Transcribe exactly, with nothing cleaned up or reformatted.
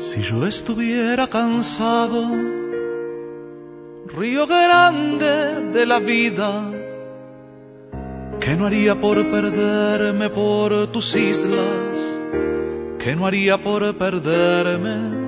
Si yo estuviera cansado, río grande de la vida, ¿qué no haría por perderme por tus islas? ¿Qué no haría por perderme